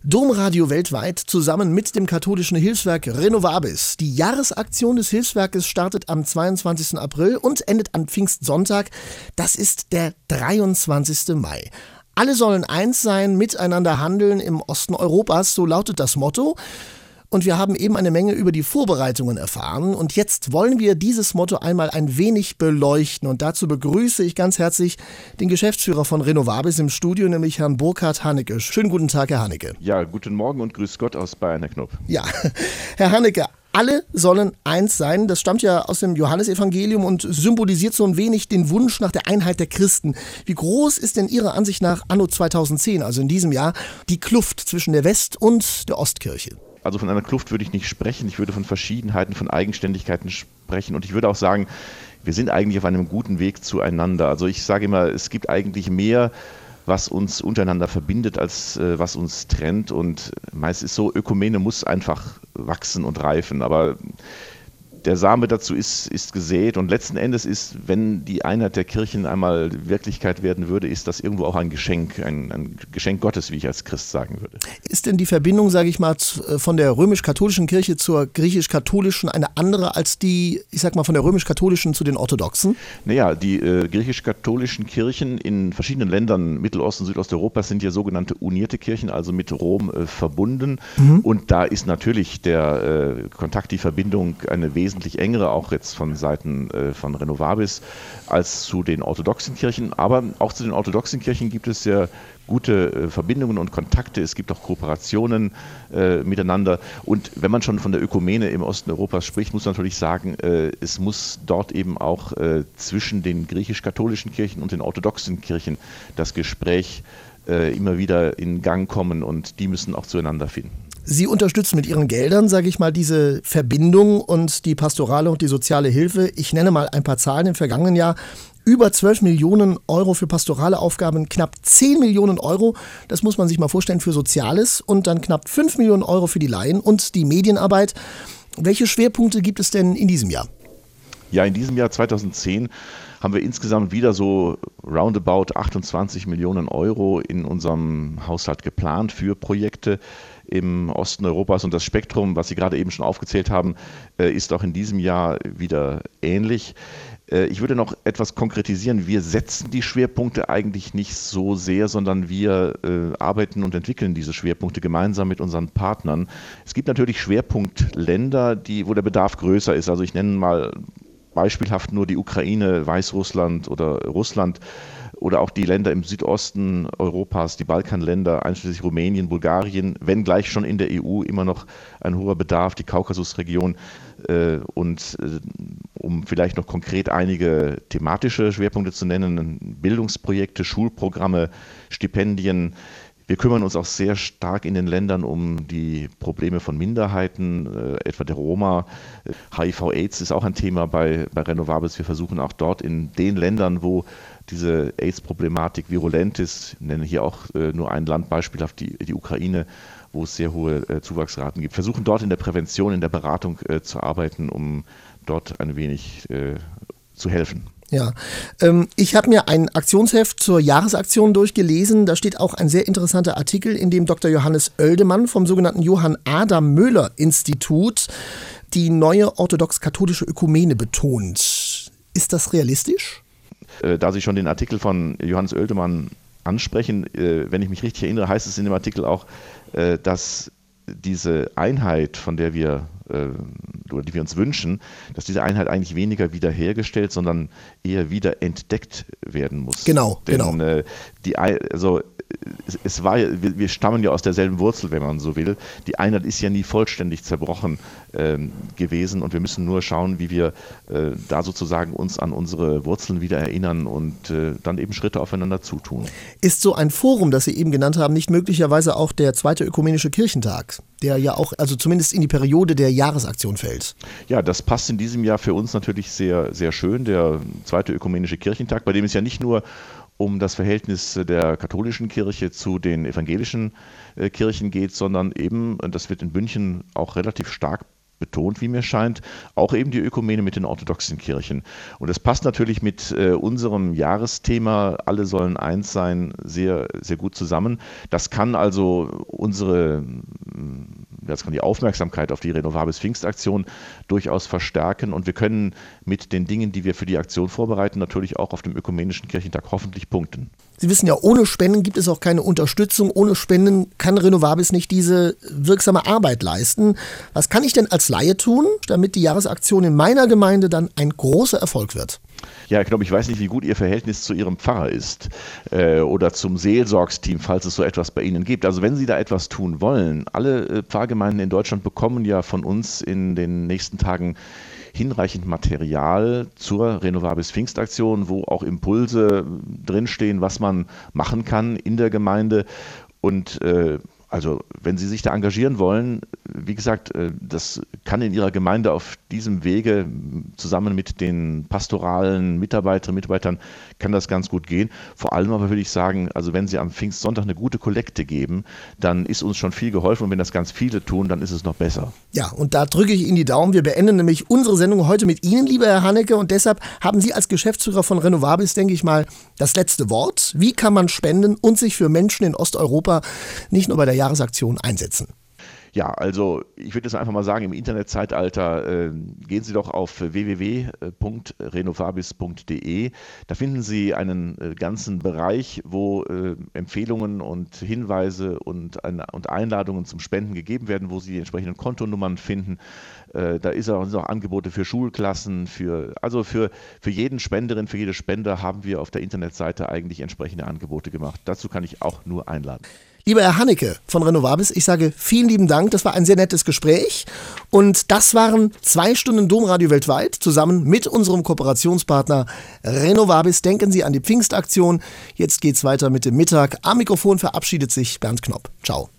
Domradio weltweit zusammen mit dem katholischen Hilfswerk Renovabis. Die Jahresaktion des Hilfswerkes startet am 22. April und endet am Pfingstsonntag. Das ist der 23. Mai. Alle sollen eins sein, miteinander handeln im Osten Europas, so lautet das Motto. Und wir haben eben eine Menge über die Vorbereitungen erfahren. Und jetzt wollen wir dieses Motto einmal ein wenig beleuchten. Und dazu begrüße ich ganz herzlich den Geschäftsführer von Renovabis im Studio, nämlich Herrn Burkhard Hannecke. Schönen guten Tag, Herr Hannecke. Ja, guten Morgen und grüß Gott aus Bayern, Herr Knopp. Ja, Herr Hannecke, alle sollen eins sein. Das stammt ja aus dem Johannesevangelium und symbolisiert so ein wenig den Wunsch nach der Einheit der Christen. Wie groß ist denn Ihrer Ansicht nach anno 2010, also in diesem Jahr, die Kluft zwischen der West- und der Ostkirche? Also von einer Kluft würde ich nicht sprechen. Ich würde von Verschiedenheiten, von Eigenständigkeiten sprechen. Und ich würde auch sagen, wir sind eigentlich auf einem guten Weg zueinander. Also ich sage immer, es gibt eigentlich mehr, was uns untereinander verbindet, als was uns trennt. Und meist ist so, Ökumene muss einfach wachsen und reifen. Aber der Same dazu ist gesät und letzten Endes ist, wenn die Einheit der Kirchen einmal Wirklichkeit werden würde, ist das irgendwo auch ein Geschenk Gottes, wie ich als Christ sagen würde. Ist denn die Verbindung, sage ich mal, von der römisch-katholischen Kirche zur griechisch-katholischen eine andere als die, ich sag mal, von der römisch-katholischen zu den orthodoxen? Naja, die griechisch-katholischen Kirchen in verschiedenen Ländern Mittelosten, Südosteuropas sind ja sogenannte unierte Kirchen, also mit Rom verbunden. Und da ist natürlich der Kontakt, die Verbindung eine wesentlich engere, auch jetzt von Seiten von Renovabis, als zu den orthodoxen Kirchen. Aber auch zu den orthodoxen Kirchen gibt es sehr gute Verbindungen und Kontakte. Es gibt auch Kooperationen miteinander. Und wenn man schon von der Ökumene im Osten Europas spricht, muss man natürlich sagen, es muss dort eben auch zwischen den griechisch-katholischen Kirchen und den orthodoxen Kirchen das Gespräch immer wieder in Gang kommen und die müssen auch zueinander finden. Sie unterstützen mit Ihren Geldern, sage ich mal, diese Verbindung und die pastorale und die soziale Hilfe. Ich nenne mal ein paar Zahlen im vergangenen Jahr. Über 12 Millionen Euro für pastorale Aufgaben, knapp 10 Millionen Euro, das muss man sich mal vorstellen, für Soziales und dann knapp 5 Millionen Euro für die Laien und die Medienarbeit. Welche Schwerpunkte gibt es denn in diesem Jahr? Ja, in diesem Jahr 2010 haben wir insgesamt wieder so roundabout 28 Millionen Euro in unserem Haushalt geplant für Projekte im Osten Europas. Und das Spektrum, was Sie gerade eben schon aufgezählt haben, ist auch in diesem Jahr wieder ähnlich. Ich würde noch etwas konkretisieren. Wir setzen die Schwerpunkte eigentlich nicht so sehr, sondern wir arbeiten und entwickeln diese Schwerpunkte gemeinsam mit unseren Partnern. Es gibt natürlich Schwerpunktländer, wo der Bedarf größer ist. Also ich nenne mal beispielhaft nur die Ukraine, Weißrussland oder Russland oder auch die Länder im Südosten Europas, die Balkanländer, einschließlich Rumänien, Bulgarien, wenngleich schon in der EU immer noch ein hoher Bedarf, die Kaukasusregion. Und um vielleicht noch konkret einige thematische Schwerpunkte zu nennen, Bildungsprojekte, Schulprogramme, Stipendien. Wir kümmern uns auch sehr stark in den Ländern um die Probleme von Minderheiten, etwa der Roma. HIV-Aids ist auch ein Thema bei Renovabis. Wir versuchen auch dort in den Ländern, wo diese AIDS-Problematik virulent ist, ich nenne hier auch nur ein Land beispielhaft, die Ukraine, wo es sehr hohe Zuwachsraten gibt, versuchen dort in der Prävention, in der Beratung zu arbeiten, um dort ein wenig zu helfen. Ja, ich habe mir ein Aktionsheft zur Jahresaktion durchgelesen. Da steht auch ein sehr interessanter Artikel, in dem Dr. Johannes Oeldemann vom sogenannten Johann Adam Möller Institut die neue orthodox-katholische Ökumene betont. Ist das realistisch? Da Sie schon den Artikel von Johannes Oeldemann ansprechen, wenn ich mich richtig erinnere, heißt es in dem Artikel auch, dass diese Einheit, von der wir oder die wir uns wünschen, dass diese Einheit eigentlich weniger wiederhergestellt, sondern eher wieder entdeckt werden muss. Genau, genau. Wir stammen ja aus derselben Wurzel, wenn man so will. Die Einheit ist ja nie vollständig zerbrochen gewesen und wir müssen nur schauen, wie wir da sozusagen uns an unsere Wurzeln wieder erinnern und dann eben Schritte aufeinander zutun. Ist so ein Forum, das Sie eben genannt haben, nicht möglicherweise auch der Zweite Ökumenische Kirchentag, der ja auch, also zumindest in die Periode der Jahresaktion fällt? Ja, das passt in diesem Jahr für uns natürlich sehr, sehr schön, der Zweite Ökumenische Kirchentag, bei dem es ja nicht nur um das Verhältnis der katholischen Kirche zu den evangelischen Kirchen geht, sondern eben, das wird in München auch relativ stark betont, wie mir scheint, auch eben die Ökumene mit den orthodoxen Kirchen. Und das passt natürlich mit unserem Jahresthema, alle sollen eins sein, sehr, sehr gut zusammen. Das kann also die Aufmerksamkeit auf die Renovabis Pfingstaktion durchaus verstärken und wir können mit den Dingen, die wir für die Aktion vorbereiten, natürlich auch auf dem Ökumenischen Kirchentag hoffentlich punkten. Sie wissen ja, ohne Spenden gibt es auch keine Unterstützung. Ohne Spenden kann Renovabis nicht diese wirksame Arbeit leisten. Was kann ich denn als Laie tun, damit die Jahresaktion in meiner Gemeinde dann ein großer Erfolg wird? Ja, ich glaube, ich weiß nicht, wie gut Ihr Verhältnis zu Ihrem Pfarrer ist oder zum Seelsorgsteam, falls es so etwas bei Ihnen gibt. Also wenn Sie da etwas tun wollen, alle Pfarrgemeinden in Deutschland bekommen ja von uns in den nächsten Tagen hinreichend Material zur Renovabis Pfingstaktion, wo auch Impulse drinstehen, was man machen kann in der Gemeinde. Und also wenn Sie sich da engagieren wollen, wie gesagt, das kann in Ihrer Gemeinde auf diesem Wege zusammen mit den pastoralen Mitarbeiterinnen und Mitarbeitern kann das ganz gut gehen. Vor allem aber würde ich sagen, also wenn Sie am Pfingstsonntag eine gute Kollekte geben, dann ist uns schon viel geholfen und wenn das ganz viele tun, dann ist es noch besser. Ja, und da drücke ich Ihnen die Daumen. Wir beenden nämlich unsere Sendung heute mit Ihnen, lieber Herr Hannecke, und deshalb haben Sie als Geschäftsführer von Renovabis, denke ich mal, das letzte Wort. Wie kann man spenden und sich für Menschen in Osteuropa nicht nur bei der Jahresaktion einsetzen? Ja, also ich würde jetzt einfach mal sagen, im Internetzeitalter gehen Sie doch auf www.renovabis.de. Da finden Sie einen ganzen Bereich, wo Empfehlungen und Hinweise und Einladungen zum Spenden gegeben werden, wo Sie die entsprechenden Kontonummern finden. Da sind auch Angebote für Schulklassen, für jeden Spenderin, für jede Spender haben wir auf der Internetseite eigentlich entsprechende Angebote gemacht. Dazu kann ich auch nur einladen. Lieber Herr Hannecke von Renovabis, ich sage vielen lieben Dank. Das war ein sehr nettes Gespräch. Und das waren 2 Stunden Domradio weltweit zusammen mit unserem Kooperationspartner Renovabis. Denken Sie an die Pfingstaktion. Jetzt geht's weiter mit dem Mittag. Am Mikrofon verabschiedet sich Bernd Knopp. Ciao.